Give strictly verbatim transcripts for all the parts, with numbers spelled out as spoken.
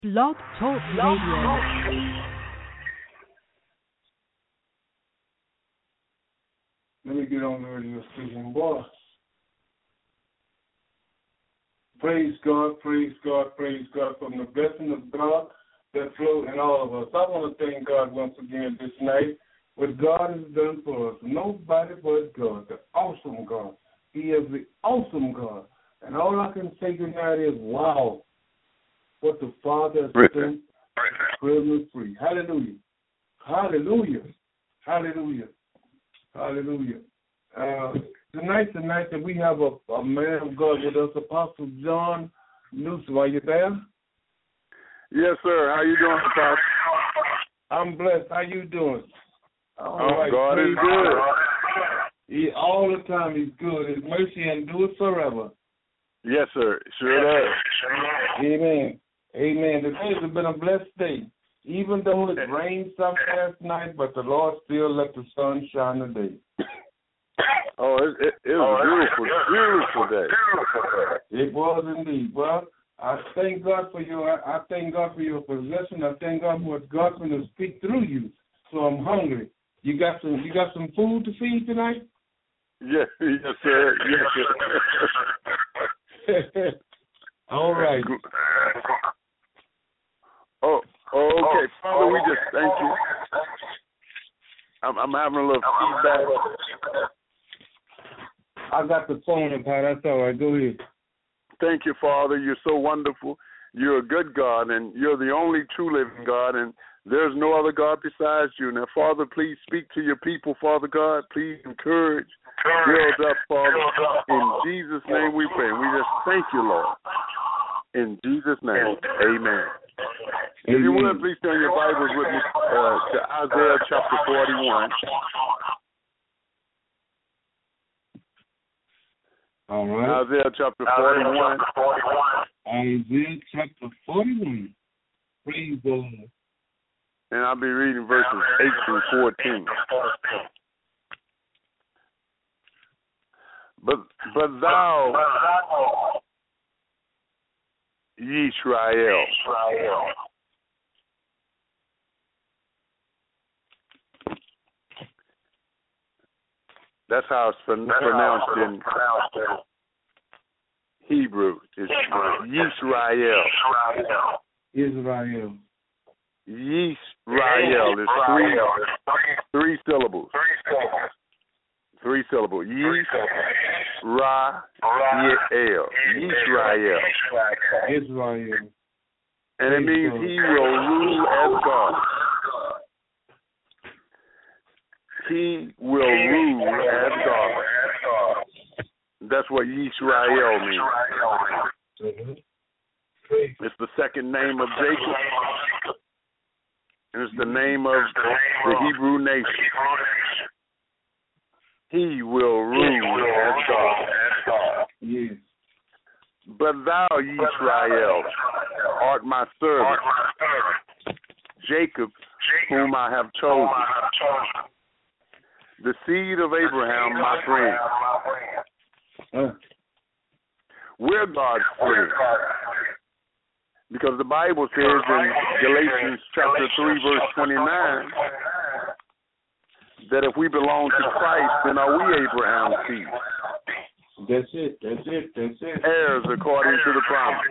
Blog Talk Radio. Let me get on the radio station, boy. Praise God, praise God, praise God from the blessing of God that flow in all of us. I want to thank God once again this night. What God has done for us. Nobody but God, the awesome God. He is the awesome God. And all I can say tonight is, wow, what the Father has done, criminal free. Hallelujah. Hallelujah. Hallelujah. Hallelujah. Uh, tonight's the night that we have a, a man of God with us, Apostle John Newsom. Are you there? Yes, sir. How you doing, Apostle? I'm blessed. How you doing? All oh, right. God is good. He, all the time he's good. His mercy endures forever. Yes, sir. Sure does. Amen. Amen. Today has been a blessed day. Even though it rained some last night, but the Lord still let the sun shine today. Oh, it, it, it was a beautiful, beautiful day. It was indeed. Well, I thank God for your. I, I thank God for your possession. I thank God for what God's going to speak through you. So I'm hungry. You got some. You got some food to feed tonight? Yes, yes, sir. Yes, sir. All right. Oh, okay. Father, we just thank you. I'm, I'm having a little feedback. I got the phone up, Pat. That's all right. Go ahead. Thank you, Father. You're so wonderful. You're a good God, and you're the only true living God, and there's no other God besides you. Now, Father, please speak to your people, Father God. Please encourage, build up, Father. In Jesus' name we pray. We just thank you, Lord. In Jesus' name, amen. If you would, please turn your Bibles with me uh, to Isaiah chapter forty-one. All right. Isaiah chapter forty-one. Isaiah chapter forty-one. Praise the Lord. And I'll be reading verses eight through fourteen. But, but thou, Yisrael, that's how it's pronounced in Hebrew. It's Yisrael. Israel. Yisrael is three, three syllables. Three syllables. Yisrael. Yisrael. Israel. And it means he will rule as God. He will rule as God. That's what Yisrael means. It's the second name of Jacob. And it's the name of the Hebrew nation. He will rule as God. Yes. But thou, Yisrael, art my servant, Jacob, whom I have chosen, the seed of Abraham, my friend. Uh. We're God's friend. Because the Bible says in Galatians chapter three, verse twenty-nine, that if we belong to Christ, then are we Abraham's seed? That's it. That's it. That's it. Heirs according to the promise.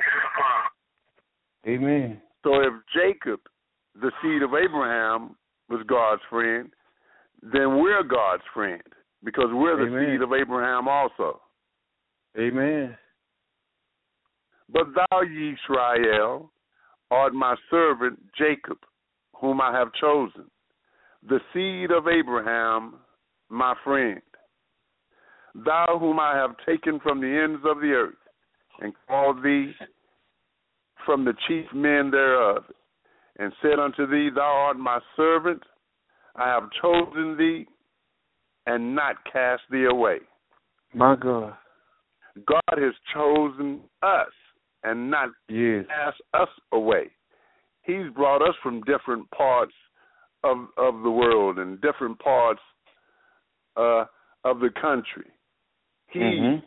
Amen. So if Jacob, the seed of Abraham, was God's friend, then we're God's friend because we're the Amen. seed of Abraham also. Amen. But thou, Yisrael, art my servant Jacob, whom I have chosen, the seed of Abraham, my friend. Thou whom I have taken from the ends of the earth, and called thee from the chief men thereof, and said unto thee, thou art my servant, I have chosen thee, and not cast thee away. My God. God has chosen us, and not yes. cast us away. He's brought us from different parts of of the world and different parts uh, of the country. He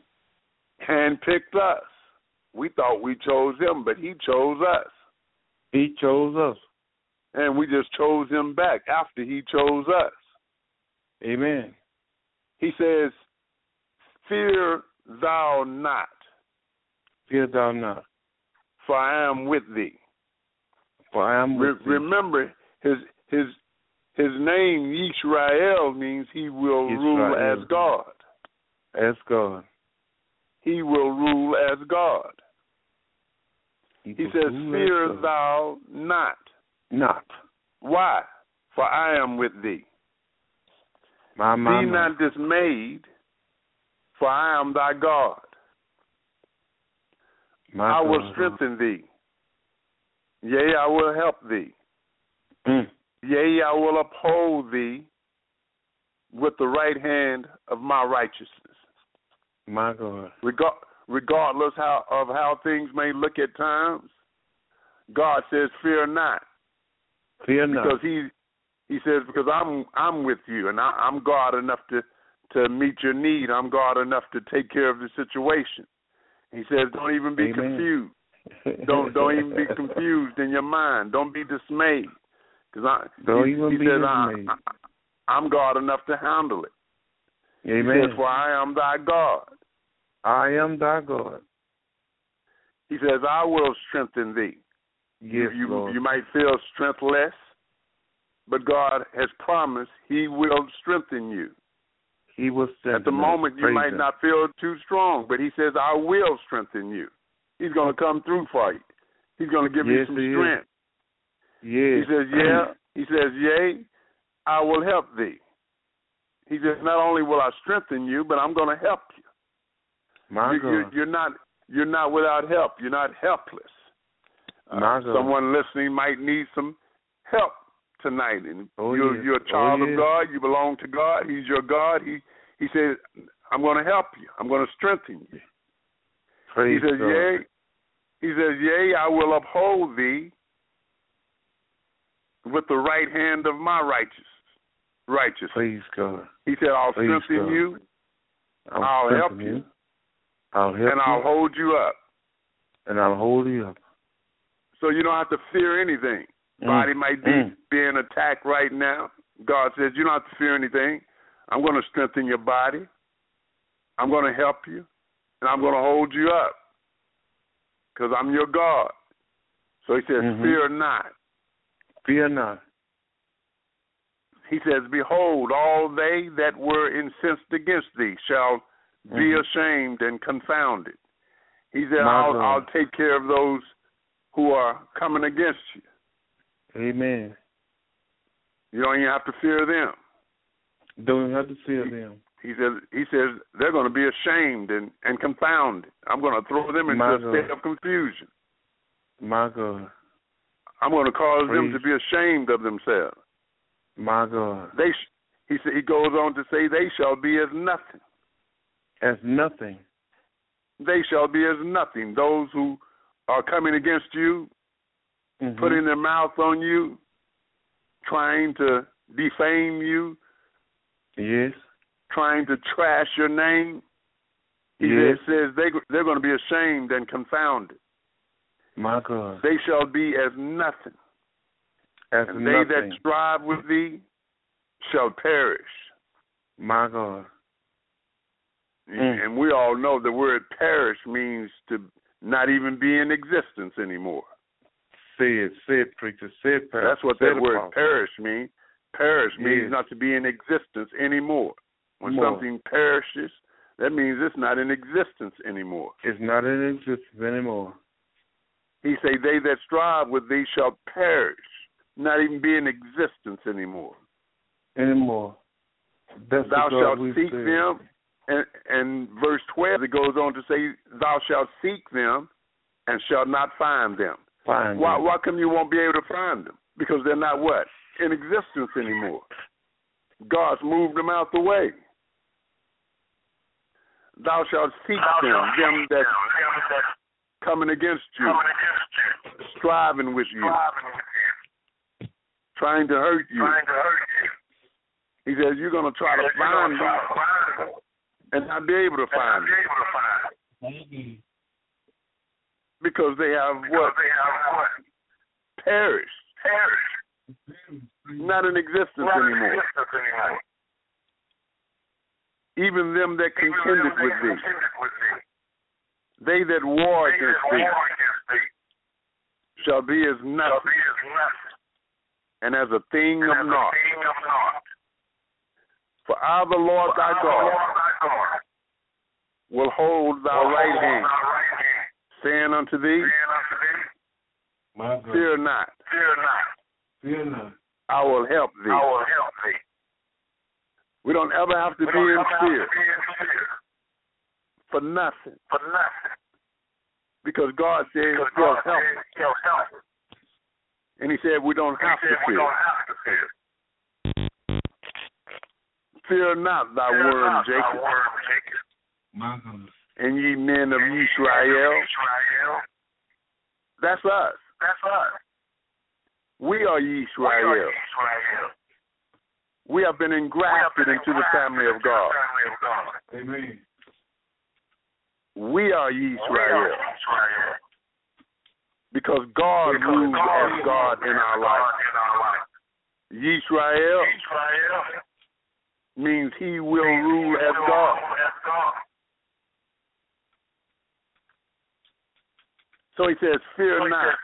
mm-hmm. handpicked us. We thought we chose him, but he chose us. He chose us. And we just chose him back after he chose us. Amen. He says, fear thou not. Fear thou not. For I am with thee. For I am with Re- thee. Remember, his his his name, Yisrael, means he will Yisrael. rule as God. As God. He will rule as God. He, he says, fear thou not. Not. Why? For I am with thee. My, my, Be my. not dismayed, for I am thy God. My I God. will strengthen thee. Yea, I will help thee. Mm. Yea, I will uphold thee with the right hand of my righteousness. My God. Regar- regardless how, of how things may look at times, God says, fear not. Fear not. Because he he says, because I'm I'm with you, and I, I'm God enough to, to meet your need. I'm God enough to take care of the situation. He says, don't even be Amen. confused. Don't don't even be confused in your mind. Don't be dismayed. Because I don't he, even he be says, dismayed. I, I, I'm God enough to handle it. Amen. He says, for I am thy God. I am thy God. He says, I will strengthen thee. Yes, you, Lord. you might feel strengthless, but God has promised he will strengthen you. He will strengthen At the us. moment, you Praise might him. not feel too strong, but he says, I will strengthen you. He's going to come through for you. He's going to give yes, you some he strength. Is. Yes. He says, yeah. He says, yea, I will help thee. He says, not only will I strengthen you, but I'm going to help you. My you God. you're, you're not you're not without help. You're not helpless. My Uh, God. someone listening might need some help tonight, and oh, you're, yes. you're a child oh, of yes. God. You belong to God. He's your God. He he says, I'm going to help you. I'm going to strengthen you. Praise he says, God. yea. He says, yea, I will uphold thee with the right hand of my righteous righteousness. Praise God. He said, I'll Praise strengthen God. you. I'll, I'll help you. you. I'll help and you. I'll hold you up. And I'll hold you up. So you don't have to fear anything. Mm. Body might be mm. being attacked right now. God says, you don't have to fear anything. I'm going to strengthen your body. I'm going to help you. And I'm going to hold you up. Because I'm your God. So he says, mm-hmm. fear not. Fear not. He says, behold, all they that were incensed against thee shall mm-hmm. be ashamed and confounded. He said, I'll, I'll take care of those who are coming against you. Amen. You don't even have to fear them. Don't even have to fear he, them. He says, he says they're going to be ashamed and, and confounded. I'm going to throw them into My a state God. of confusion. My God. I'm going to cause Praise. them to be ashamed of themselves. My God. They, sh- he said, he goes on to say, they shall be as nothing. As nothing. They shall be as nothing. Those who are coming against you, mm-hmm. putting their mouth on you, trying to defame you. Yes. Trying to trash your name. He yes. says they, they're going to be ashamed and confounded. My God. They shall be as nothing. As and nothing. they that strive with thee shall perish. My God. Mm. And we all know the word perish means to not even be in existence anymore. Say it, say it, preacher, say it, perish. That's what say that word perish means. Perish yes. means not to be in existence anymore. When More. something perishes, that means it's not in existence anymore. It's not in existence anymore. He say, they that strive with thee shall perish, not even be in existence anymore. Anymore. That's thou shalt seek say. them. And, and verse twelve, it goes on to say, thou shalt seek them and shalt not find them. Find why, them. why come you won't be able to find them? Because they're not what? In existence anymore. God's moved them out the way. Thou shalt seek them, them that coming against you, striving with you, trying to hurt you. He says you're going to try to find them and not be able to find them. Because they have what? perished, not in existence anymore. Even them that contended with thee, they that war against thee, shall be as nothing, and as a thing of naught. For I, the Lord thy God, will hold thy right hand, saying unto thee, fear not, Fear not. I will help thee. We don't ever have to be in fear for nothing, because God said he'll help us. And he said we don't have to fear. Fear not thy worm, Jacob, My goodness. and ye men of Israel. That's us. We are Yisrael. We have been engrafted into the family of God. Amen. We are Yisrael. Because God rules as God in our life. Yisrael means he will rule as God. So he says, fear not,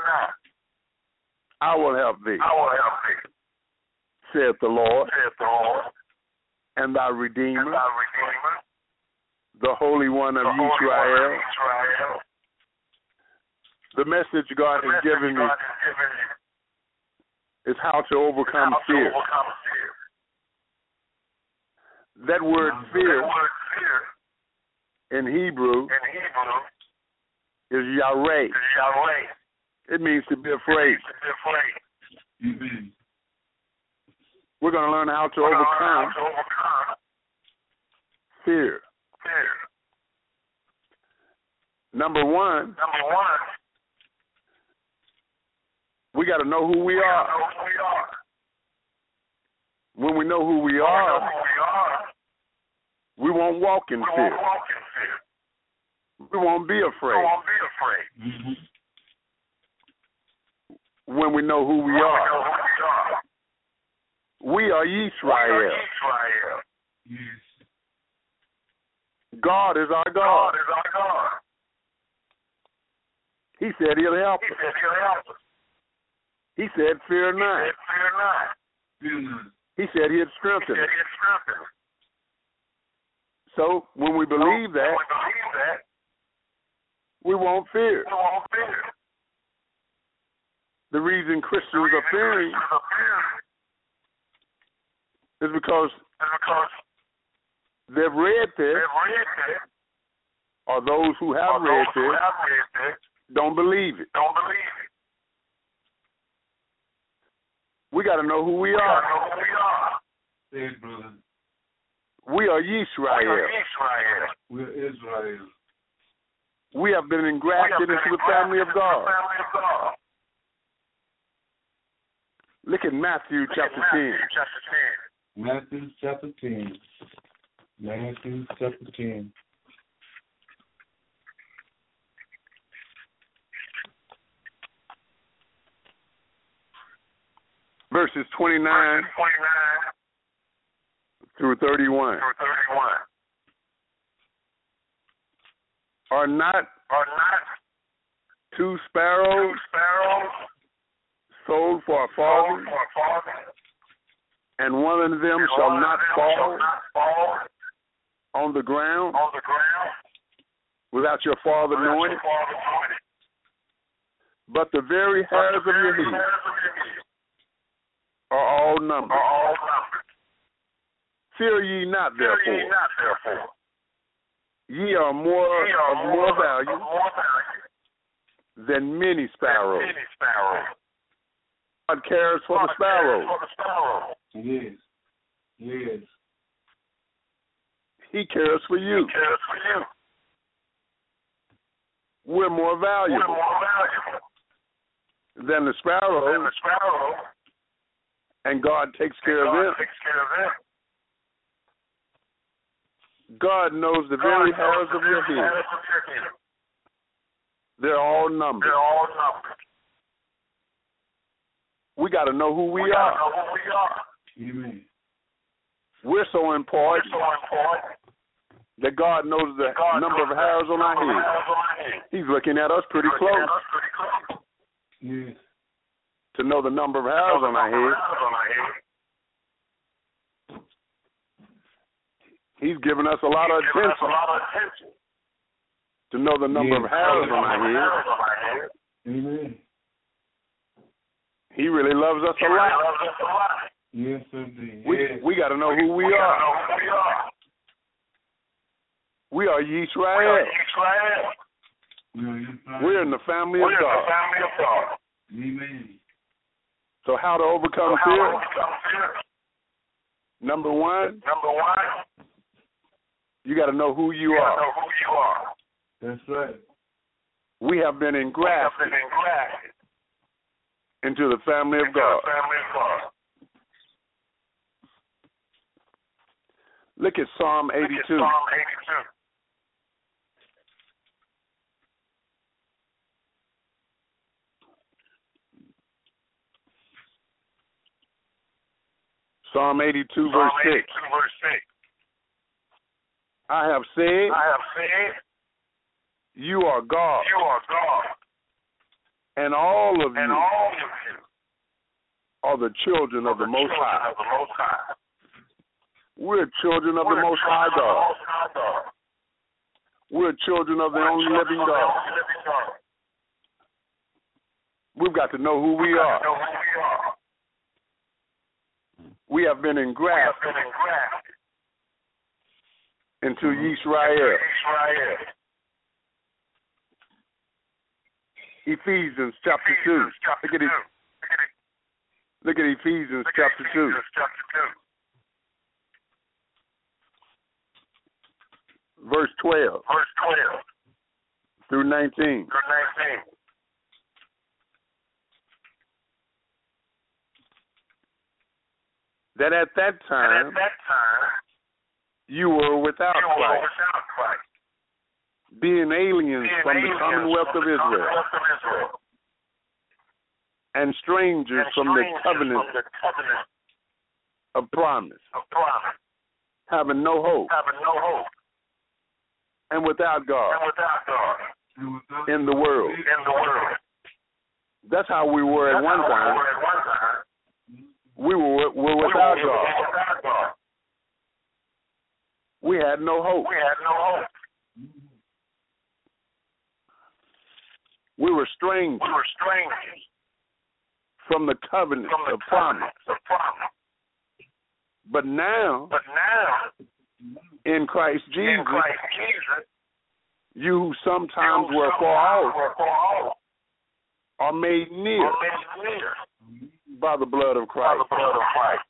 I will help thee, saith the Lord, and thy Redeemer, the Holy One of Israel. The message God has given me is how to overcome fear. That word fear in Hebrew is Yahweh. It means to be afraid. Amen. We're going to learn how to overcome fear. Number one, we got to know who we are. When we know who we are, we won't walk in fear. We won't be afraid. Mm-hmm. When we know who we are, we are Yisrael. Yes. God is our God. He said he'll help us. He said, fear not. Fear not. He said he'd strengthen us. So when we believe that, we won't fear. The reason Christians are fearing is because they've read this, or those who have read this don't believe it. We got to know who we are. Say it, brother. We are Yisrael. We're Israel. We have been engrafted into the family of God. Look at Matthew chapter ten. Matthew chapter ten. Matthew chapter ten. Verses twenty-nine through thirty-one. Are not two sparrows sold for a farthing, and one of them shall not fall on the ground without your Father knowing it? But the very hairs of your head are all numbered. Fear ye not, therefore. Ye are more of more value than many sparrows. God cares for the sparrows. Yes. Yes. He cares for you. We're more valuable than the sparrows, and God takes care of them. God knows the very hairs of your head. They're all numbered. We got to know who we, we are. Know who we are. Amen. We're so important, We're so important that God knows the God number knows of hairs on our number of head. hairs on our head. He's looking at us pretty He's looking close at us pretty close. Yes. to know the number of hairs on our head. He's given us a lot of attention to know the number Yes. of hairs on our head. Amen. He really loves us a lot. Yes, indeed. We Yes. we got to know who we are. We are Yisrael. We're in the family of God. Amen. So how to overcome fear? Number one, Number one, you got to know who you you are. know who you are. That's right. We have been You have engrafted been engrafted into the family of into God. the family of God. Look at Psalm Look at eighty-two. Psalm eighty-two. Psalm eighty-two, Psalm verse six. eighty-two, verse six. I have said, I have said, you are God, you are God, and all of and you all of you are the children of the Most children High. of the Most High. We're children of the We're Most children High of the God. Most High God. We're children of the We're only children living of the God. only living God. We've got to know who we We are. know who we are. We have been We have engrafted been engrafted into into Yisrael. Israel. Ephesians chapter two. Ephesians chapter Look at it. two. Look at Ephesians Look at chapter two, Ephesians chapter two. verse twelve Verse twelve through nineteen. through nineteen. That at that And time at that time, you were without you were Christ, without Christ, being aliens being from the aliens commonwealth from of the Israel, Commonwealth of Israel, and strangers and from the strangers covenant from the covenant of promise, of promise, having no hope, having no hope, and without God and without God in the world. in the world. That's how we were at That's one how we time. were at one time. We were, were We without were God. without God. We had no hope. We had no hope. We were strangers We were strangers from the covenant from the of promise. covenant of promise. But now, But now, in Christ in Jesus, Christ Jesus, you who sometimes you were far sometimes off were far off, are made near are made near by the blood of by Christ. the blood of Christ.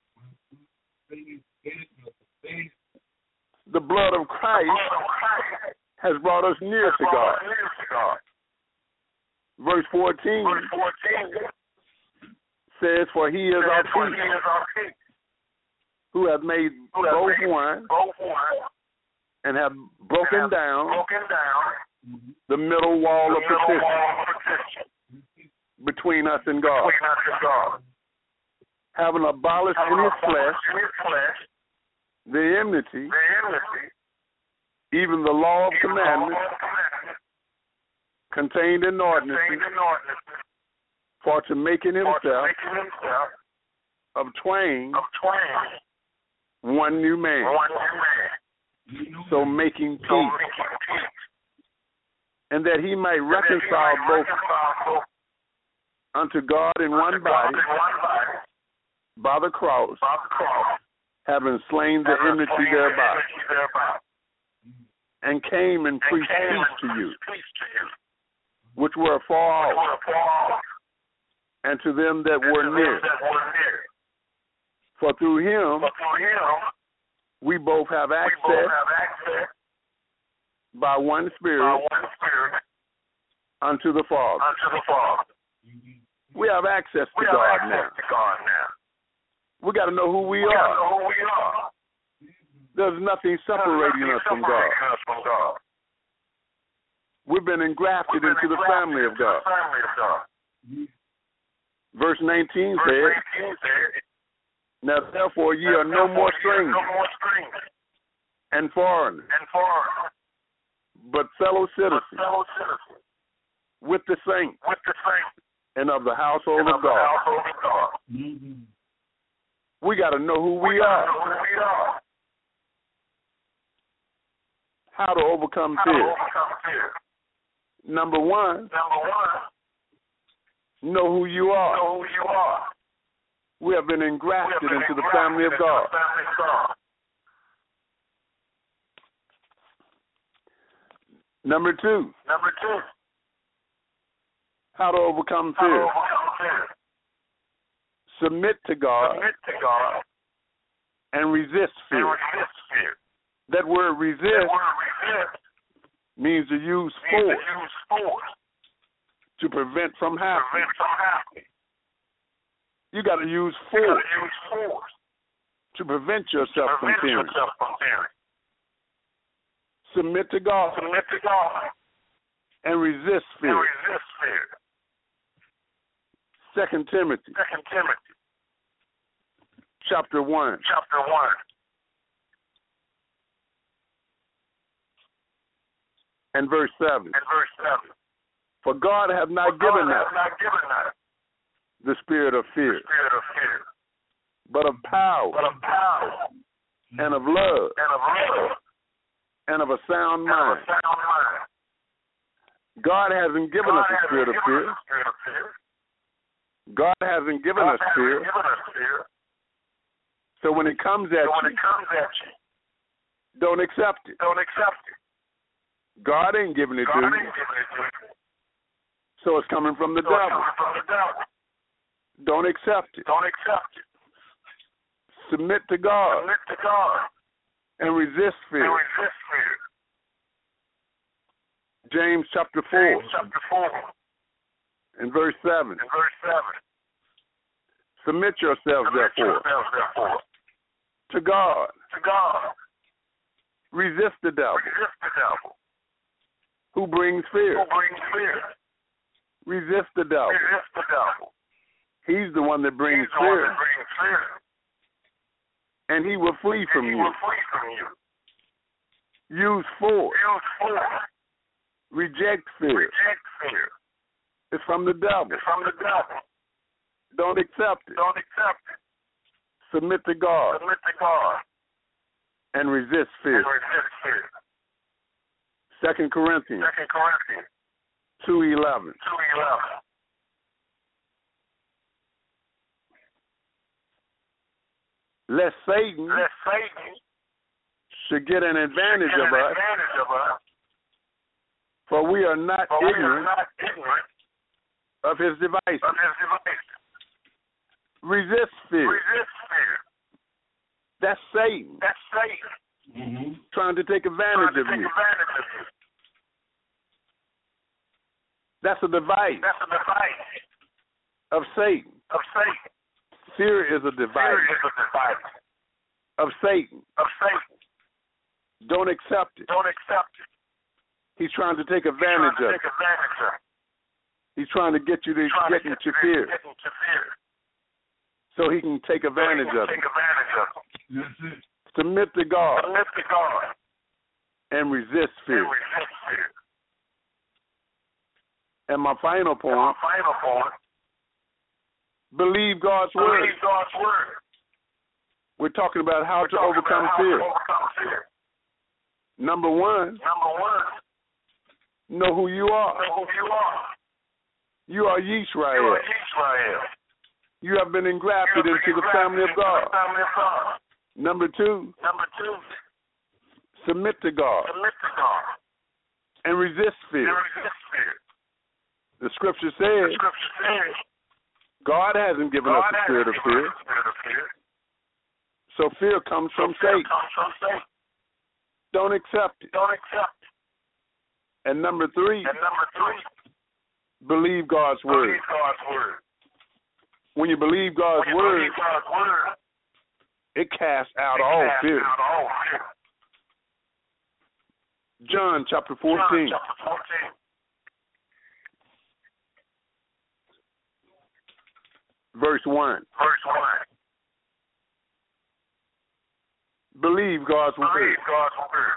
The blood of The Christ blood of Christ has brought us near has to brought God. us near to God. Verse fourteen Verse fourteen says, For he is our says, "For he peace, is our peace, who hath made who hath both made one both one, and have and broken hath down broken down the middle wall the of middle partition wall of partition between us and God, between us and God, having abolished in having his flesh abolished in his flesh the enmity, the enmity, even the law of even the law commandments of commandments contained in contained ordinances, in ordinances, for to make in for to himself make in himself of twain of twain one new man, one new man, so making so peace, making peace, and that he might and that he reconcile might both reconcile both unto God in one unto God body in one body by the cross, by the cross, having slain the having enmity slain the thereby, enmity thereby, and came and and preached came peace and to you, preached peace to you, which were far which off, were far off, and to them that and were to near. them that were near. For through him But through him, we both have we both access have access by one by Spirit one Spirit unto the Father. unto the Father. We have access to We have God access now. to God now. We got to know who we We gotta are. know who we are. There's nothing There's separating nothing us from God. separating us from God. We've been engrafted We've been into the engrafted family of into God. the family of God. Verse nineteen Verse says, nineteen says, now therefore ye are no more strangers no more strangers and foreigners, and foreigners, but fellow but citizens fellow citizens with the saints with the saints and of the household and of of the God. household of God. Mm-hmm. We got to know who we gotta are, know who we are. how to overcome How to fear. overcome fear. Number one, Number one, know who you are. know who you are. We have been We have engrafted been into the engrafted family of into God. the family of God. Number two, Number two, how to overcome how to fear. overcome fear. Submit to God Submit to God and resist and fear. resist fear. That word That resist word resist means to use means force to use force to prevent from to happening. prevent from happening. You got to use You force gotta use force to prevent to yourself from prevent fearing. yourself from fearing. Submit to God Submit to God and resist and fear. resist fear. Second Timothy Second Timothy chapter one chapter one and verse seven. and verse seven. For God hath not For given God us hath not given us the spirit of fear, the spirit of fear, but of power but of power and of love and of love and of a sound and of mind. a sound mind. God hasn't given God us a hasn't spirit of given fear. us a spirit of fear. God hasn't given God us hasn't fear. given us fear. So when it comes at So when you, it comes at you, don't accept it. don't accept it. God ain't giving it God to ain't you. giving it to you. So it's coming from the So it's devil. coming from the devil. Don't accept it. Don't accept it. Submit to God Submit to God and resist and fear. resist fear. James chapter four James chapter four and verse seven. and verse seven. Submit yourselves Submit therefore yourselves therefore to God. to God. Resist the devil Resist the devil who brings fear. who brings fear. Resist the devil. Resist the devil. He's the one that brings He's the one fear, that brings fear. and he will flee from And he you. will flee from you. Use force. Use force. Reject fear. Reject fear. It's from the devil. It's from the devil. Don't accept it. Don't accept it. Submit to God Submit to God and resist fear. and resist fear. Second Corinthians Second Corinthians two eleven. two eleven. Lest Satan Let Satan should get an advantage get of an us, advantage of us, for we are not for we are ignorant not ignorant of his devices. of his devices. Resist fear. Resist fear. That's Satan That's Satan Mm-hmm. trying to take trying advantage to of take you. advantage of you. That's a device That's a device of Satan. of Satan. Fear is a Fear device is a device of Satan. of Satan. Don't accept it. Don't accept it. He's trying to take He's advantage trying to of take it. advantage of it. He's trying to get you to He's trying get to into get you fear to get into fear. so he can take So he advantage can of take it. advantage of it. That's it. Submit to God Submit to God and resist fear. and resist fear. And my final And my point, final point, believe God's word. believe God's word. We're talking about how We're to talking overcome about how fear. to overcome fear. Number one, Number one, know who you are. know who you are. You are You Yisrael. are Israel. You have been You engrafted have into been the family of engrafted into God. the family of God. Number two, Number two, submit to God submit to God and resist and fear. resist fear. The scripture The says scripture says, God hasn't given us God a has spirit of given fear, us a spirit of fear. so fear comes So from fear Satan. comes from Satan. Don't accept it. Don't accept it. And number three, And number three, believe God's word. believe God's word. When you believe God's When you word, believe God's word, it casts out it all casts fear. out all fear. John chapter John fourteen. chapter fourteen. verse one. Verse one. Believe God's word. Believe God's word.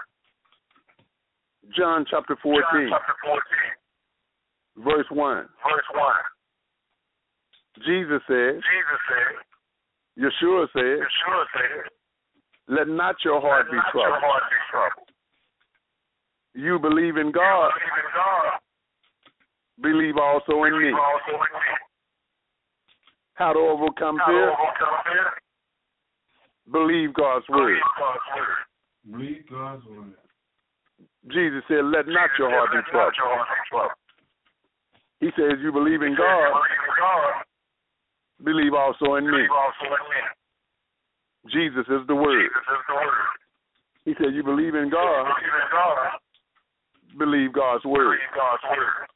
John chapter fourteen. John chapter fourteen. Verse one. Verse one. Jesus said, Jesus said, Yeshua said, Yeshua said, let not your heart let be not troubled. your heart be troubled. You believe in God, You believe in God. believe also in me. Believe also in me. How to overcome How to fear? overcome fear? Believe God's word. Believe God's word. Believe God's word. Jesus said, let not Jesus your said, heart be let not troubled. your heart be troubled. He says, you believe in He said, God, believe in God. believe also in me. Believe also in me. Jesus is the word. Jesus is the word. He said, you believe in You God, believe in God. believe God's word. Believe God's word.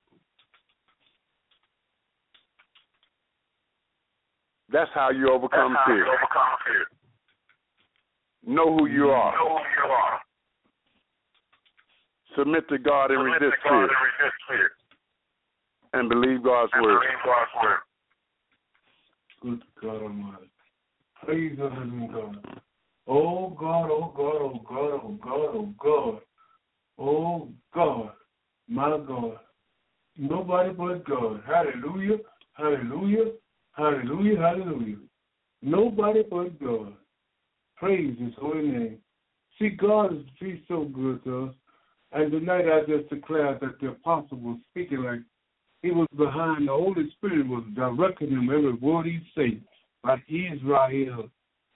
That's how you overcome That's how fear. you overcome fear. Know who you are. Know who you are. Submit to God and Submit resist to God fear. and resist fear. And believe God's And word. believe God's word. Good God Almighty. Praise the living God. Oh God, oh God, oh God, oh God, oh God. Oh God, my God. Nobody but God. Hallelujah, hallelujah, hallelujah, hallelujah. Nobody but God. Praise His holy name. See, God is he's so good to us. And tonight I just declared that the apostle was speaking like he was behind. The Holy Spirit was directing him every word he said. Like Israel.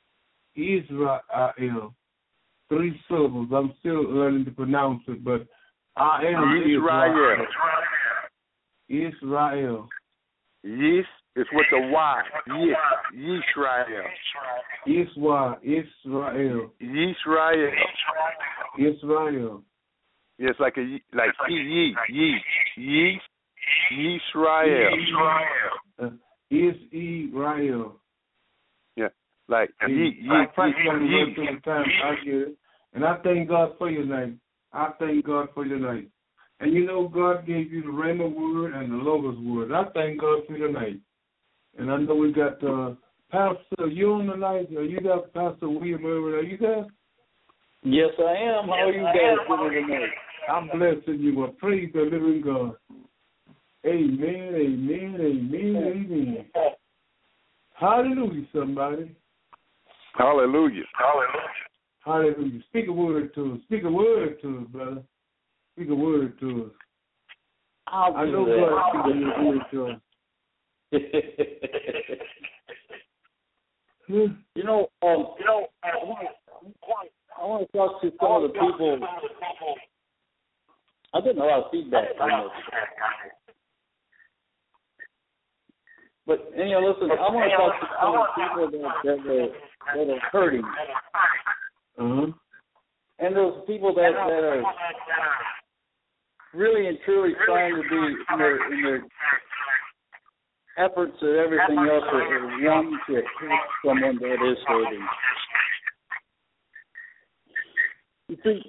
Israel. Three syllables. I'm still learning to pronounce it, but I am Israel. Israel. Israel. Yes, it's with the Y. Yes, Yisrael. Israel. Israel. Yisrael. Israel. Yeah, it's like a ye- like ye ye ye ye Yisrael. Uh, Israel. Yeah, like ye ye I practice on the ye. word all the time. I get it. And I thank God for your night. I thank God for your night. And you know, God gave you the Rhema word and the Logos word. I thank God for your night. And I know we got uh, Pastor, you on the night? Are you there, Pastor William Irwin? Are you there? Yes, I am. How are you guys doing tonight? I'm blessing you. Well, praise the living God. Amen, amen, amen, amen. Hallelujah, somebody. Hallelujah. Hallelujah. Hallelujah. Speak a word to us. Speak a word to us, brother. Speak a word to us. I'll I do know that. God speaking a word to us. You know, um, you know, I want, I want to talk to some of the people. I'm getting a lot of feedback on this. But anyway, listen, I want to talk to some of the people that, that, are, that are hurting. Uh-huh. And those people that, that are really and truly trying to be in their, in their efforts and everything else are wanting to help someone that is hurting. You see,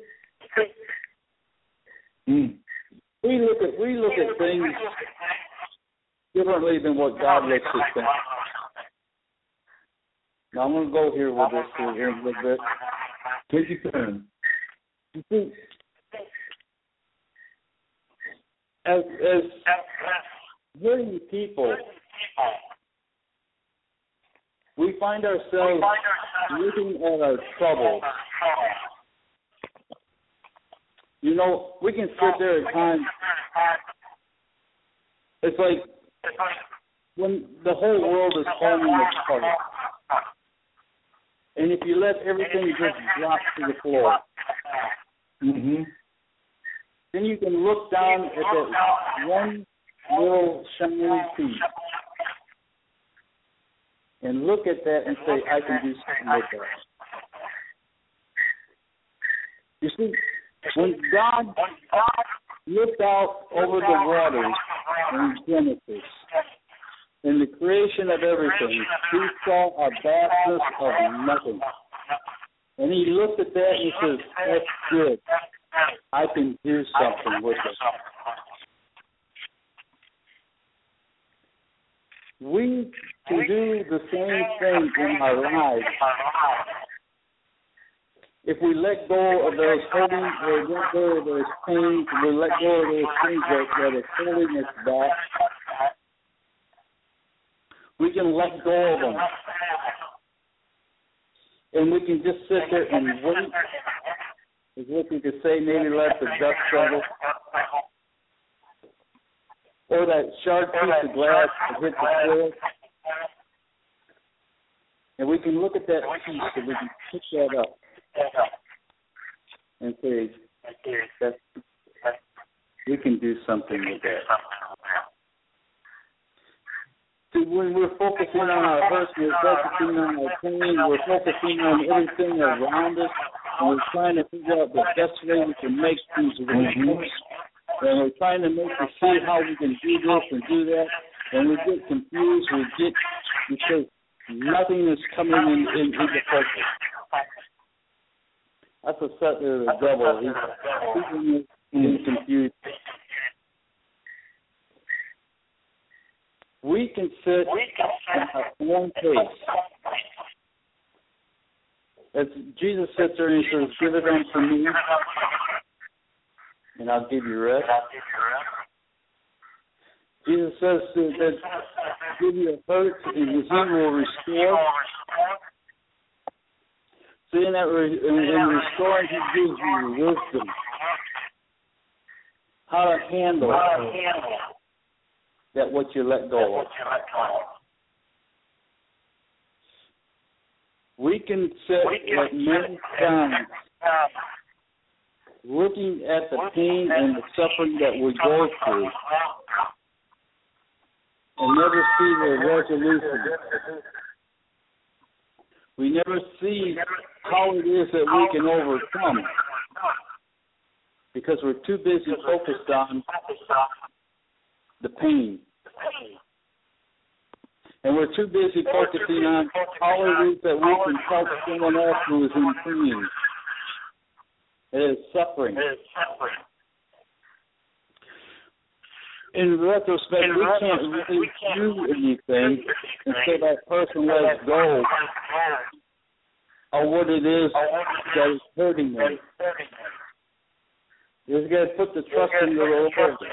Mm. we look at we look at things differently than what God looks at things. Now I'm going to go here with this here in a little bit. Take your time. You see, as as hurting people, we find ourselves looking at our troubles. You know, we can sit there at times. It's like when the whole world is falling apart. And if you let everything just drop to the floor, Mm-hmm. then you can look down at that one little shiny piece and look at that and say, I can do something with that. You see, when God looked out over the waters in Genesis, in the creation of everything, he saw a vastness of nothing. And he looked at that and he says, that's good. I can do something with it. We can do the same thing in our lives if we let go of those holding, or let go of those pains, we let go of those things that, that are holding us back. We can let go of them. And we can just sit there and wait. As if we could say, maybe let the dust settle. Or that sharp piece of glass that hit the floor. And we can look at that piece and we can pick that up and say, that we can do something with that. See, when we're focusing on our hurts, we're focusing on our pain, we're focusing on everything around us, and we're trying to figure out the best way we can make things work. And we're trying to make to see how we can do this and do that, and we get confused, we get, because nothing is coming in, in, into focus. That's a set of the devil. He's, he's confused. We can sit at our own pace. As Jesus sits there and he says, give it unto me, and I'll give you rest. Jesus says that give you a hurt, and he will restore. See, in, that re- in, in restoring, he gives you wisdom. How to handle that what you let go of. We can sit like many times looking at the pain and the suffering that we go through and never see the resolution. We never see how it is that we can overcome because we're too busy focused on the pain. And we're too busy focusing on how it is that we can help someone else who is in pain. It is suffering. In retrospect, we can't really do anything until that person lets go of what it is that is hurting them. You just got to put the trust in the Lord.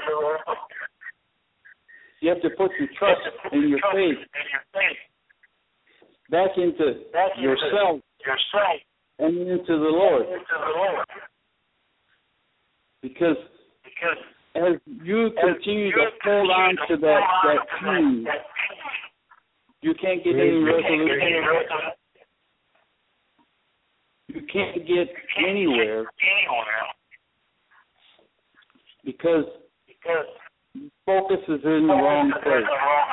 You have to put your trust and your faith back into yourself and into the Lord. Because as you continue to hold on to that, that pain, you can't get any resolution. You can't get anywhere because focus is in the wrong place.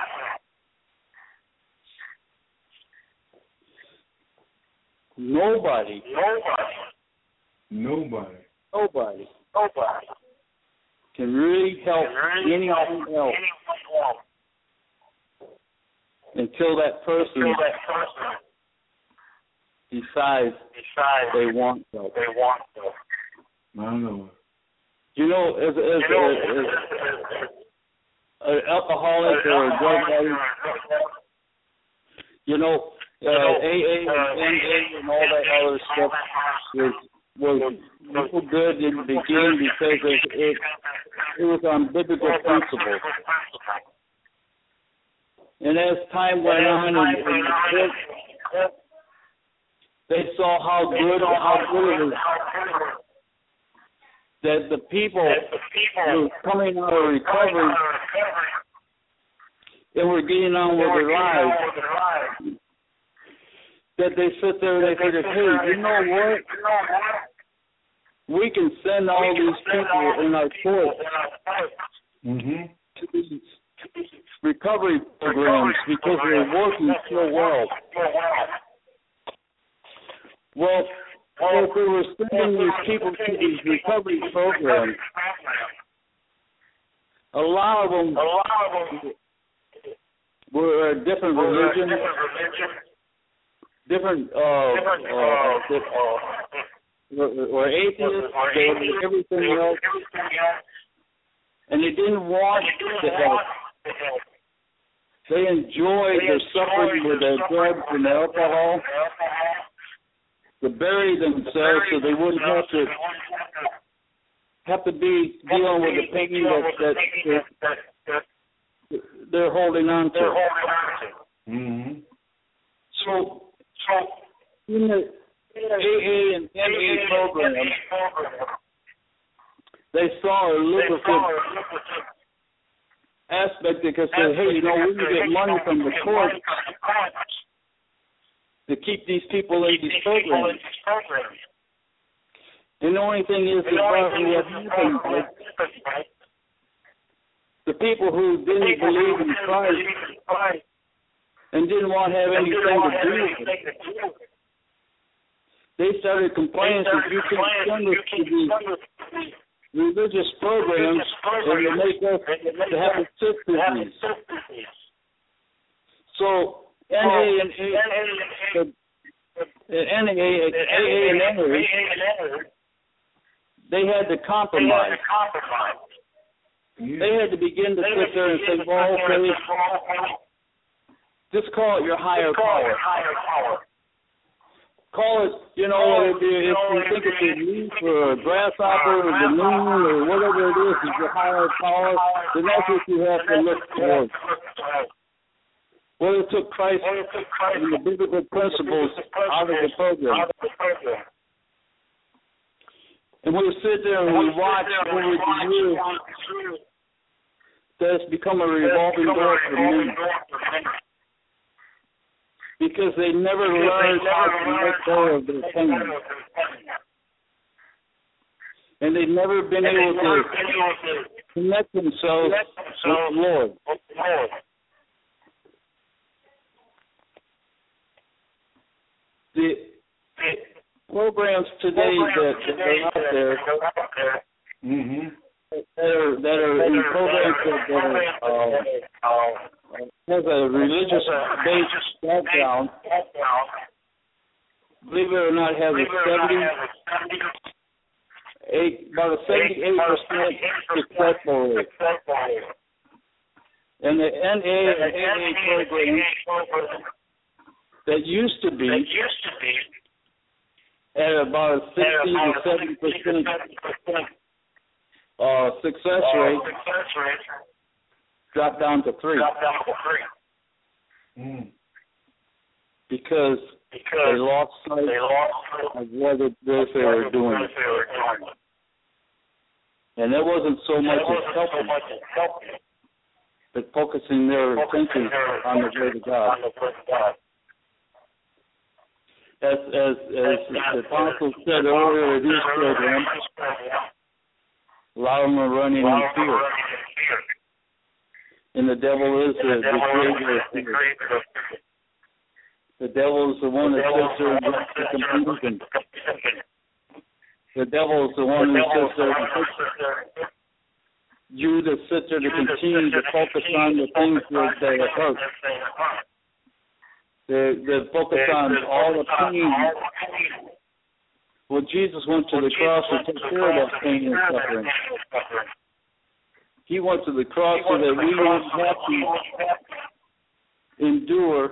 Nobody, Nobody. nobody, nobody can really help anyone else until that person decides they want help. My Lord. You know, as, as, as, as an alcoholic or a drug addict, you know, uh, A A and N A and all that other stuff was was so good in the beginning because it, it, it was on biblical principles. And as time went on, and, and the, they saw how good how good it was. That the people who were coming out of recovery and were getting on with their lives, that they sit there and they figure, hey, you know what? We can send all these people in our courts mm-hmm. to these recovery programs because they're working so well. Well, Well, if we were sending these people to these recovery programs, a lot of them were a different religion, different, uh, uh, were atheists, they were everything else, and they didn't want to help. They enjoyed their suffering with their drugs and their alcohol to bury themselves so they wouldn't have to have to be dealing with the pain that, that, that they're holding on to. Mm-hmm. So, in the A A and N A program, they saw a lucrative aspect that could say, hey, you know, we can get money from the court to keep these people in these programs. And the only thing is that probably what happened was the people who didn't believe in Christ and didn't want to have anything to do with it, they started complaining that you can send us to these religious programs and they make us to have a sick disease. So N A and A, N A, A A and N A, they had to compromise. They had to begin to sit there and say, well, okay, just call it your higher power. Call it, you know, if you, if you think it's a leaf or a grasshopper or the moon or whatever it is, is your higher power, then that's what you have to look towards. Well, it took Christ and the biblical principles out of the program. And we sit there and we watch over the years that it's become a revolving door for many. Because they never learned how to let go of their pain. And they've never been able to connect themselves with the Lord. The programs today that, that are out there mm-hmm. that are that are in programs that, that are, uh, have a religious based background, believe it or not, have a seventy eight about a seventy eight percent successful rate. And the N A and A A programs that used to be at about a sixty to seventy percent uh, success rate, dropped down to three. Mm. Because, because they lost sight of what it was they were doing. And it wasn't so much as helping, but focusing their attention on the Word of God. As, as, as the apostle said earlier, these programs, a lot of them are running in fear. And the devil is the, the creator of fear. The devil is the one that sits there and brings the confusion. The devil is the one who sits there and puts you to sit there to continue to focus on the things that they hurt. They, they focus on all the pain. Well, Jesus went to the cross to take care of that pain and suffering. He went to the cross so that we wouldn't have to endure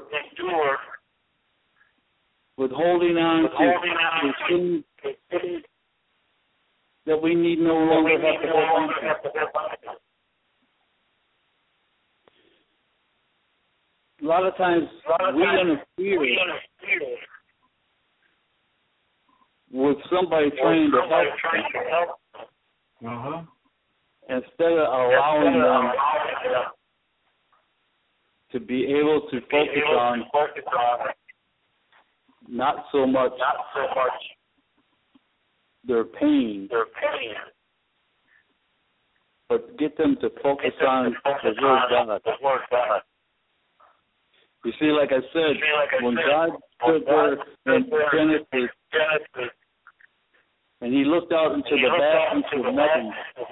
with holding on to the things that we need no longer have to hold on to. A lot of times we interfere with somebody trying to help them uh-huh. instead of allowing them to be able to focus on not so much their pain, but get them to focus on the Word of God. You see, like I said, when God stood there in Genesis and he looked out into the vastness of nothing,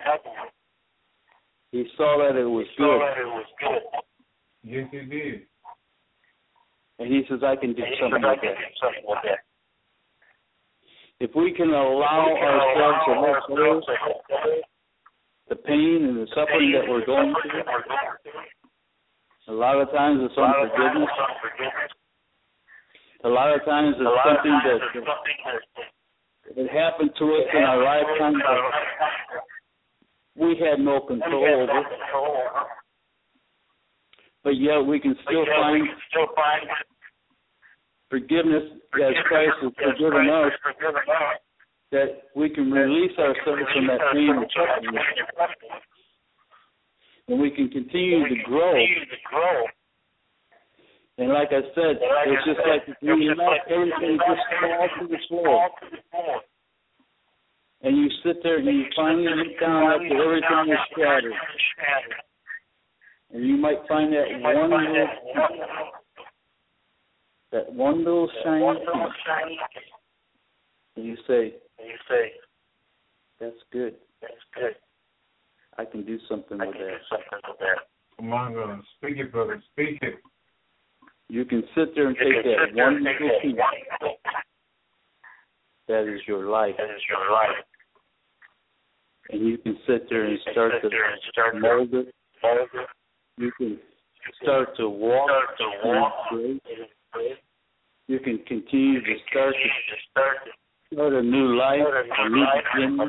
he saw that it was good. Yes, he did. And he says, I can do something like that. If we can allow ourselves to let go the pain and the suffering that we're going through, A lot of times it's unforgiveness. A lot of times it's something that it happened to us in our lifetime that we had no control over. But yet we can still find forgiveness as Christ has forgiven us, that we can release ourselves from that pain and suffering. And we can continue to grow. And like I said, it's just like if we let everything just fall to the floor. And you sit there and you finally look down after everything is shattered. And you might find that one little that one little shiny piece. And you say, that's good. I can do something with that. Come on, brother. Speak it, brother. Speak it. You can sit there and take that one little piece. That is your life. And you can sit there and start to mold it. You can start to walk in grace. You can continue to start to start a new life, a new beginning.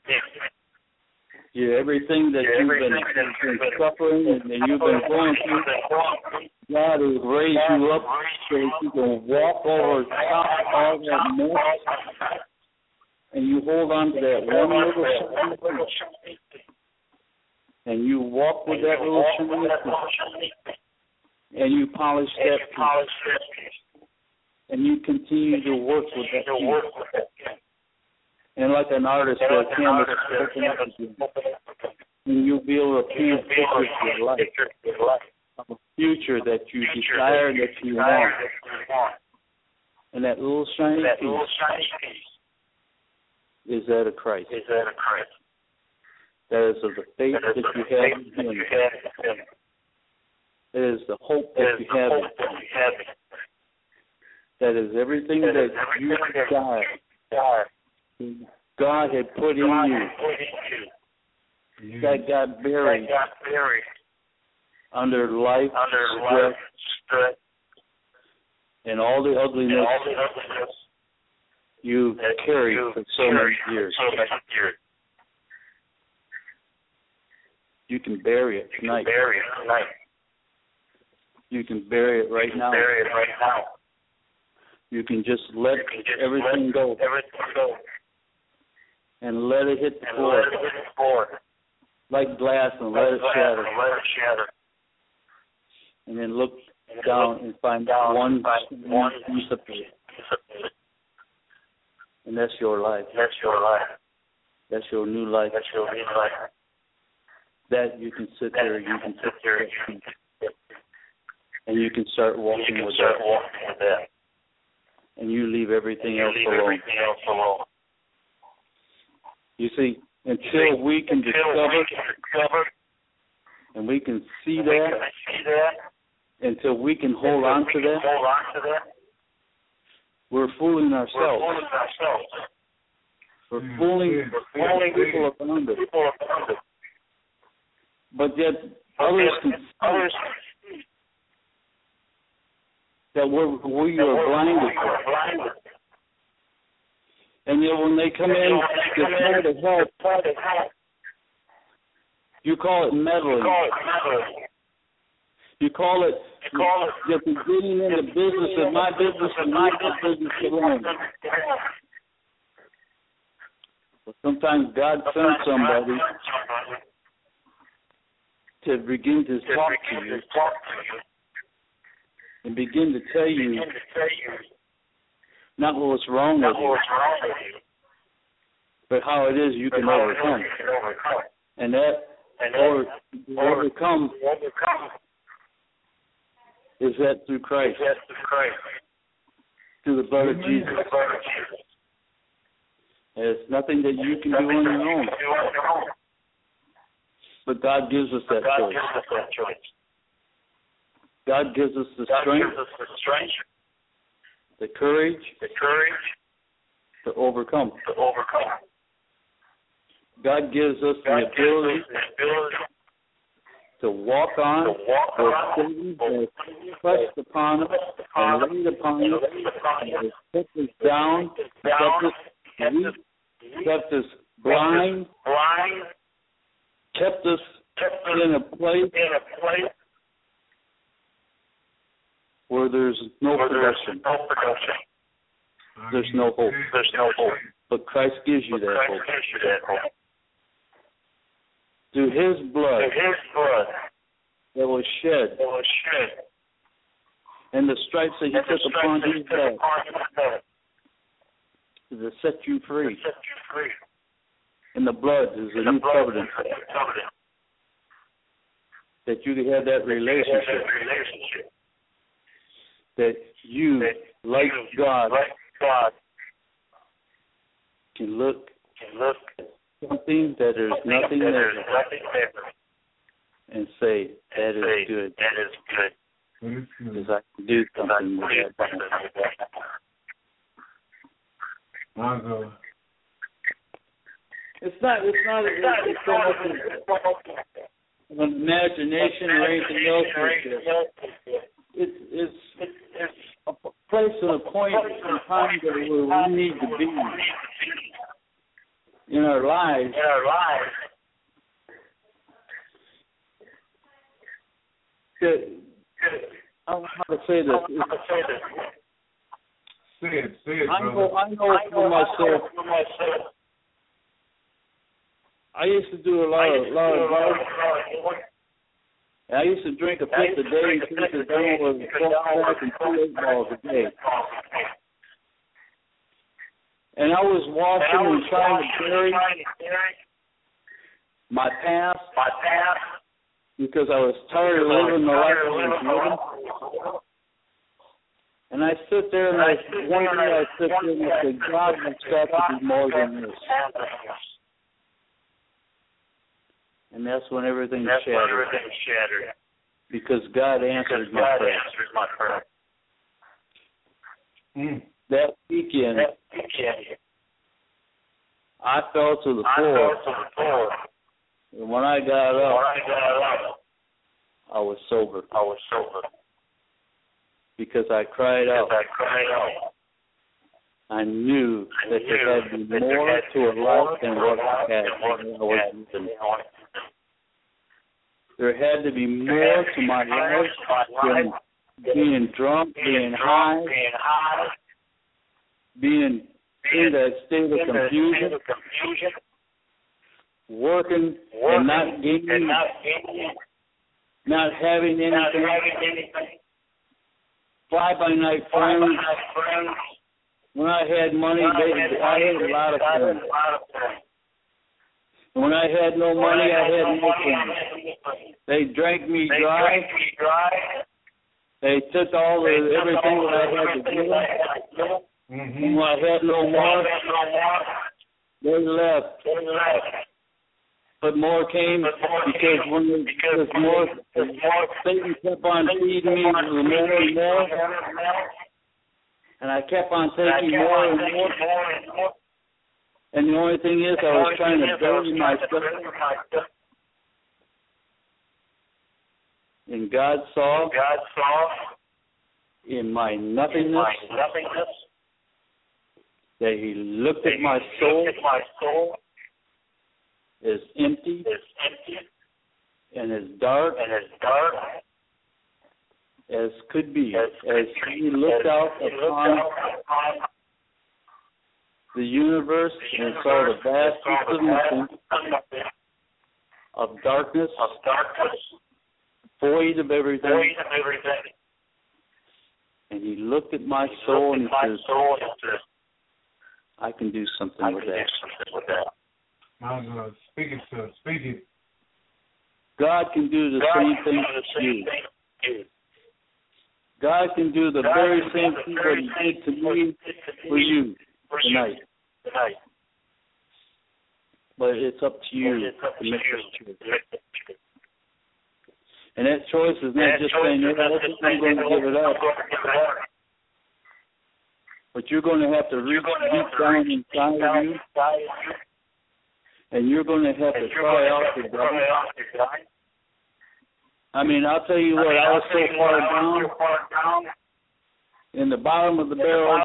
Yeah, everything that you've been, been suffering and that you've been going through, God has raised you up so that you can walk over top of all that mess, and you hold on to that one little shiny piece, and you walk with that little shiny piece, and you polish that piece, and you continue to work with that piece. And like an artist, the canvas will open up again. And you'll be able to paint a picture of your life, of a future that you desire, that you want. And that little shiny piece is that of Christ. That is of the faith that you have in Him. That is the hope that you have in Him. That is everything that you desire. God had put in you that got buried under life, stress, and all the ugliness you carried for so many years. You can bury it tonight. You can bury it right now. You can just let everything go. And let it hit the floor like glass and let it shatter. And then look down and find one piece of it. And that's your life. That's your new life. That you can sit there, you can sit there, and you can start walking with that. And you leave everything else alone. You see, until we can discover and we can see that, until we can hold on to that, we're fooling ourselves. We're fooling people around us. But yet others can see that we're, we are blinded to. And yet when they come in to try to help, you call it meddling. You call it, you're getting in the business of my business and my business alone. But sometimes God sends somebody to begin to talk to you and begin to tell you not what's wrong with you, but how it is you can overcome. And that or overcome is that through Christ, through the blood of Jesus. And it's nothing that you can do on your own. But God gives us that choice. God gives us the strength, the courage, to overcome. God gives us the ability to walk on, where Satan has pressed upon us and laid upon us, and has kept us down, kept us weak, kept us blind, kept us in a place where there's no production. There's no hope. There's no hope. But Christ gives you that hope. Through His blood, His blood that was shed, that was shed, and the stripes that He took upon His head, to set you free. set you free. And the blood is a new covenant. That you can have that relationship. relationship. That you, That like you, God, like God, can look can look at something that there's nothing that there there's nothing there and say, that and is say, good. That is good. Because I can do something with that. My God. It's not, it's not, it's, not, it's so much an imagination or anything else. It's, it's, it's a place and a point in time where we need to be in our lives. In our lives. That, I don't know how to say this. Say it, say it, I brother. know, I know for myself. I used to do a lot of, lot of golf. I used to drink a fifth a day and keep it down with four pack and two eight balls a day. And I was watching and trying to bury my past because I was tired of living the life I was living. And I sit there and I, one day I sit there and I said, God has got to be more than this. And that's when everything That's shattered. when everything shattered. Because God answered Because my God prayer. answered my prayer. Mm. That weekend, That weekend, I fell to the I floor. fell to the floor. And when I got When up, I got up, I was sober. I was sober. Because I cried Because out. I cried out. I knew I that knew there had to be that there more had to a be more life than to what a I life had. than what when I I was had. living. There had to be There more had to my be more life to my than life being drunk, being being drunk, high, being high, being in that state of in the confusion, state of confusion, working, working and not gaining, and not gaining, not having not anything, having anything. fly-by-night Fly by friends. night friends. When I had money, When they, I had I money, had a lot of I had friends. a lot of friends. When I had no When money, I I had no no money, friends. I had no friends. They drank me They dry. drank me dry. They took all the They took everything all that I had to everything give. that I had to give. Mm-hmm. And when I had no When more, I had no more, they left. they left. But more came But more because came when there because was when more, there was more, Satan kept on Satan feeding me kept on more and more, feeding me more and more. and I kept on And I taking kept more on and taking more. more and more. And the only thing is, I And the was only trying thing to is, I was bury trying to myself. bury myself. And God saw God saw in my in nothingness my nothingness that He looked that at my He soul looked at my soul as empty is empty and as dark and as dark as could be, as as He looked as out He looked upon out upon the universe the and saw the universe and saw vastness the of nothing, vastness of darkness, of darkness, void of everything. void of everything. And He looked at my He soul looked and at my says, soul and said, I can do something I with can do that. something with that. My God. Speak it, sir. Speak it. God can do the God same can thing do the to same you. thing to you. God can do the God very can do same the thing very that He did to same thing me He did to for me you for you tonight. tonight. But it's up to you It's up to to make you this choice. to make the choice. And that choice is not That just choice saying, is yeah, not I'm just saying, going to "You know give it what, up. I'm going to give it up." But you're going to have to reach You're going to deep have to down reach inside down of you, inside of you, and you're going to have and to you're cry going to out have to to God cry out to God I mean, I'll tell you what, I was so far down in the bottom of the barrel,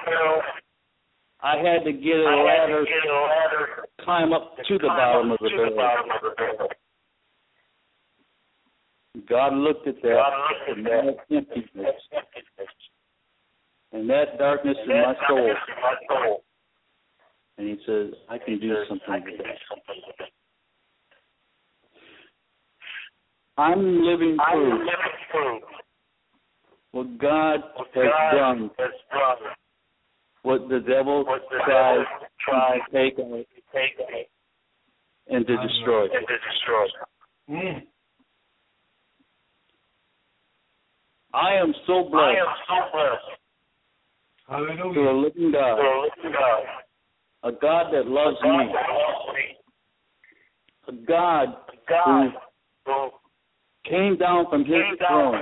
I had to get a ladder, climb up to the bottom of the barrel. God looked at that, and that emptiness, and that darkness in my soul, and he says, I can do something with that. I'm living proof what God has done, what the devil tries to take out and to destroy. Mm. I am so blessed Hallelujah. to a living God, a God that loves me, a God who came down from his throne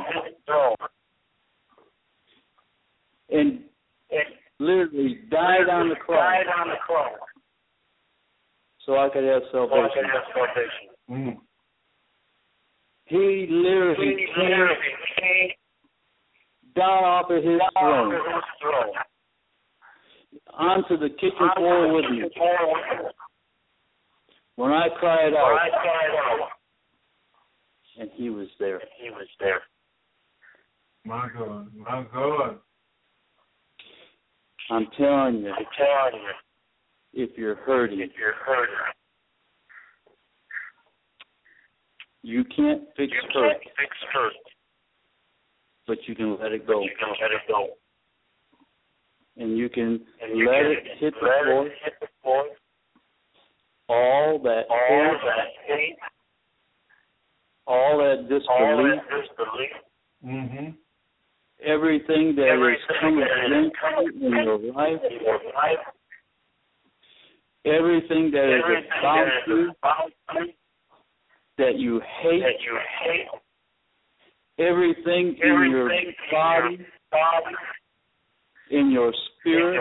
and literally died on the cross so I could have salvation. Mm. He literally came down off of his throne onto the kitchen floor with me when I cried out, and he was there. My God, my God. I'm telling you, if you're hurting, you can't fix hurt, but you can let it go. And you can let it hit the floor. All that hate, all that disbelief, Mm-hmm. everything that is coming against you in your life, everything that is about you, that you hate, everything in your body, in your spirit,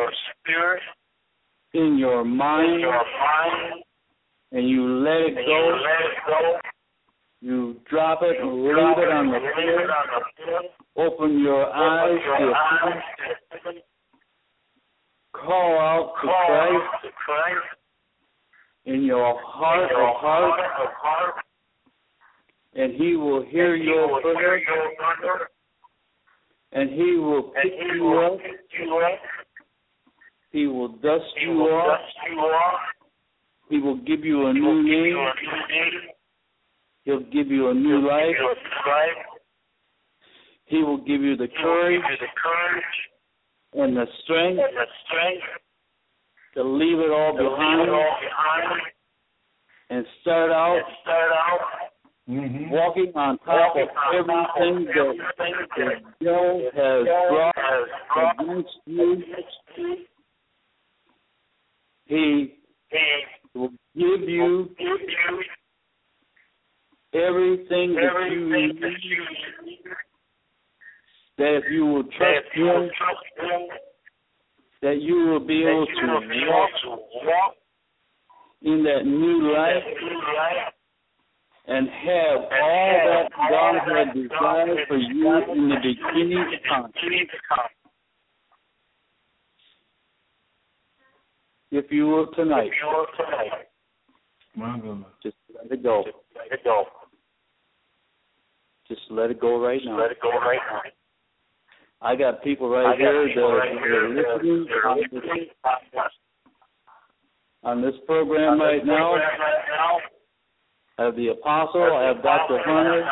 in your mind, and you let it go. You drop it and leave it on the floor. Open your eyes to heaven. Call out to Christ in your heart of heart, and he will hear your prayer, and he will pick you up. He will dust you off. He will give you a new name. He'll give you a new life. He will give you the courage and the strength to leave it all behind and start out Mm-hmm. walking on top of everything that the devil has brought against you. He will give you everything that you need, that if you will trust him, that you will be able to walk in that new life and have all that God had desired for you in the beginning to come. If you will tonight, My God. just let it go. Just let it go right now. I got people right here that are listening on this, on this program right now. I have the Apostle, I have Doctor Hunter,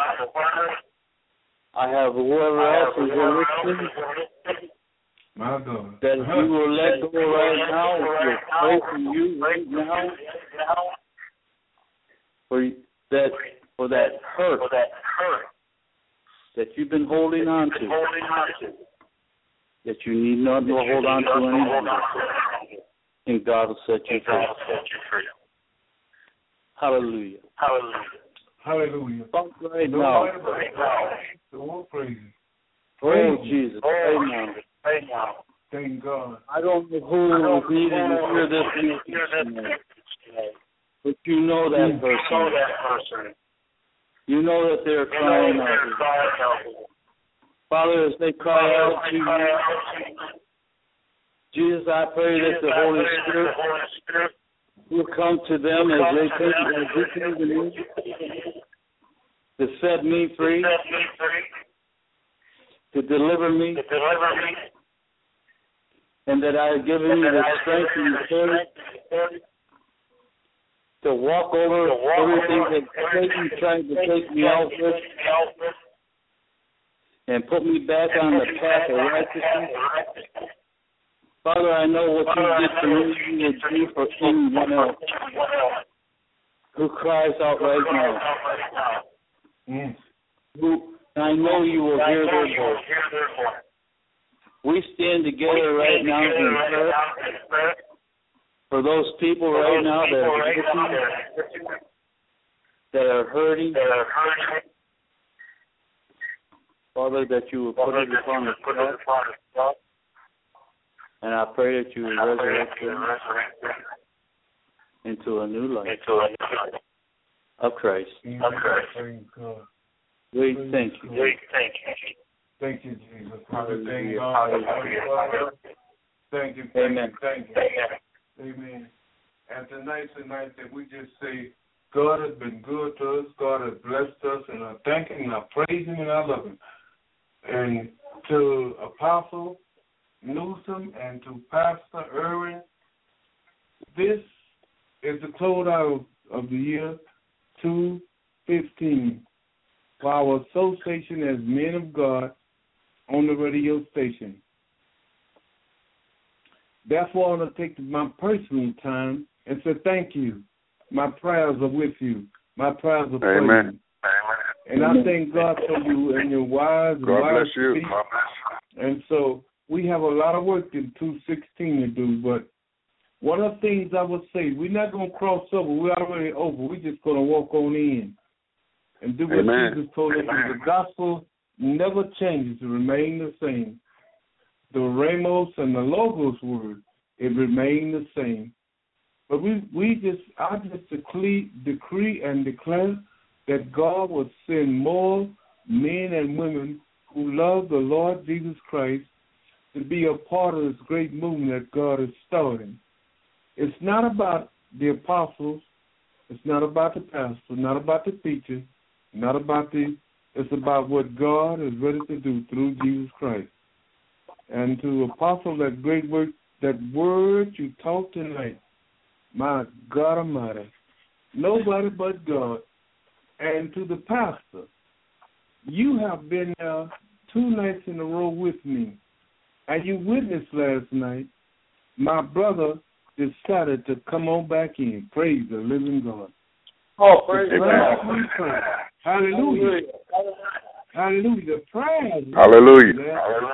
I have whoever else is listening. My God. That if you will let go right now, if you'll pray for you right now, for that, for that hurt that you've been holding on to, that you need not to hold on to anymore, and God will set you free. Hallelujah. Hallelujah. Talk right now. Oh, praise. Oh, Jesus. Amen. Thank God. I don't know who is needed to hear this message tonight, but you know that person. You know that they're crying out. Father, as they cry out to you, Jesus, I pray that the Holy Spirit will come to them as they come, as they come to me, to set me free, to deliver me, and that I have given you the strength and the courage to walk over everything that Satan tried to take me out with and put me back on the path of righteousness. Father, I know what you did for me, you will do for anyone else who cries out right now. Mm. Who, I know you will hear their voice. We stand together right now in prayer for those people right now that are listening, that are hurting. Father, that you will put it upon the cross. And I pray that you will resurrect them into a new life of Christ. Praise God. We thank you. Thank you, Jesus. Hallelujah. Hallelujah. Thank you. Thank Amen. you. Thank you. Amen. And tonight's the night that we just say, God has been good to us. God has blessed us. And I thank Him, and I praise Him, and I love Him. And to Apostle Newsom and to Pastor Irwin, this is the closeout of the year two fifteen for our association as Men of God on the radio station. Therefore, I want to take my personal time and say thank you. My prayers are with you. My prayers are for Amen. you. And I thank God for you and your wives and God wives bless you. to be. And so we have a lot of work in two sixteen to do, but one of the things I would say, we're not going to cross over. We're already over. We're just going to walk on in and do what Amen. Jesus told us. The gospel never changes. It remains the same. The Ramos and the Logos word, it remains the same. But we, we just, I just decree, decree and declare that God will send more men and women who love the Lord Jesus Christ to be a part of this great movement that God is starting. It's not about the apostles. It's not about the pastor. Not about the teacher. Not about the, it's about what God is ready to do through Jesus Christ. And to Apostle, that great work, that word you taught tonight, my God Almighty, nobody but God. And to the pastor, you have been there two nights in a row with me, and you witnessed last night, my brother decided to come on back in. Praise the living God. Oh, praise God. Hallelujah. Hallelujah. The praise. Hallelujah. Hallelujah.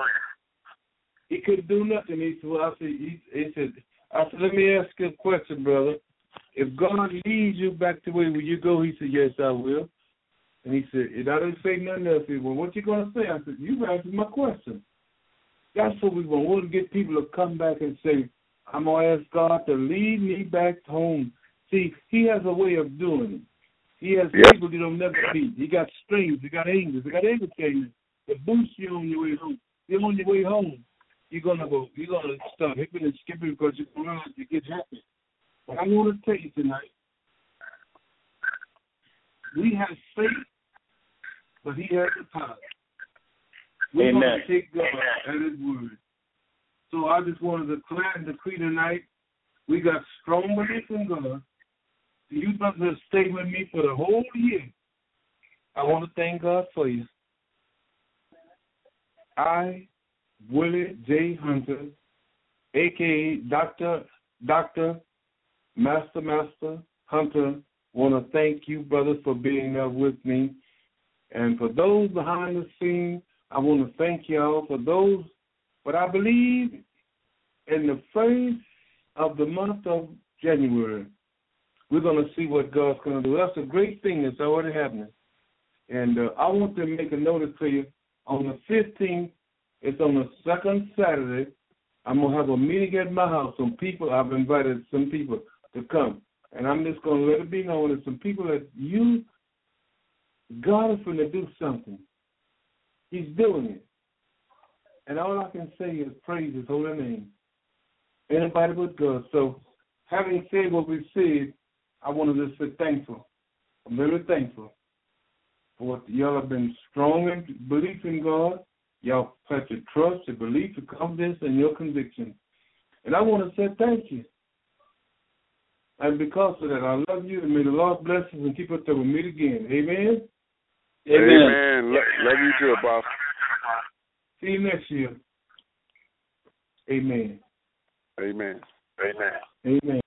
He couldn't do nothing. He said, well, I said, he, he said, I said, let me ask you a question, brother. If God leads you back the way will you go? He said, yes, I will. And he said, and I didn't say nothing else. He said, well, what you going to say? I said, you answered my question. That's what we want. We want to get people to come back and say, I'm going to ask God to lead me back home. See, He has a way of doing it. He has Yep. people you don't never meet. He got strings. He got angels. He got everything that boost you on your way home. You're on your way home. You're gonna go. You're gonna start hipping and skipping because you're gonna realize you get happy. But I want to tell you tonight, we have faith, but He has the power. We're Amen. gonna take God at His word. So I just wanted to declare and decree tonight, we got strong belief in God. You brothers have stayed with me for the whole year. I want to thank God for you. I, Willie J. Hunter, a k a. Doctor Doctor Master Master Hunter, want to thank you, brothers, for being there with me. And for those behind the scenes, I want to thank y'all. For those, but I believe in the first of the month of January, we're going to see what God's going to do. That's a great thing that's already happening. And uh, I want to make a notice to you. On the fifteenth, it's on the second Saturday, I'm going to have a meeting at my house. Some people, I've invited some people to come. And I'm just going to let it be known that some people that you God is going to do something. He's doing it. And all I can say is praise His holy name. Anybody but God. So, having said what we said, I want to just say thankful. I'm very thankful for what y'all have been strong in belief in God. Y'all put your trust, your belief, your confidence, and your conviction. And I want to say thank you. And because of that, I love you, and may the Lord bless us and keep us till we meet again. Amen? Amen. Amen. Love you too, Apostle. See you next year. Amen. Amen. Amen. Amen.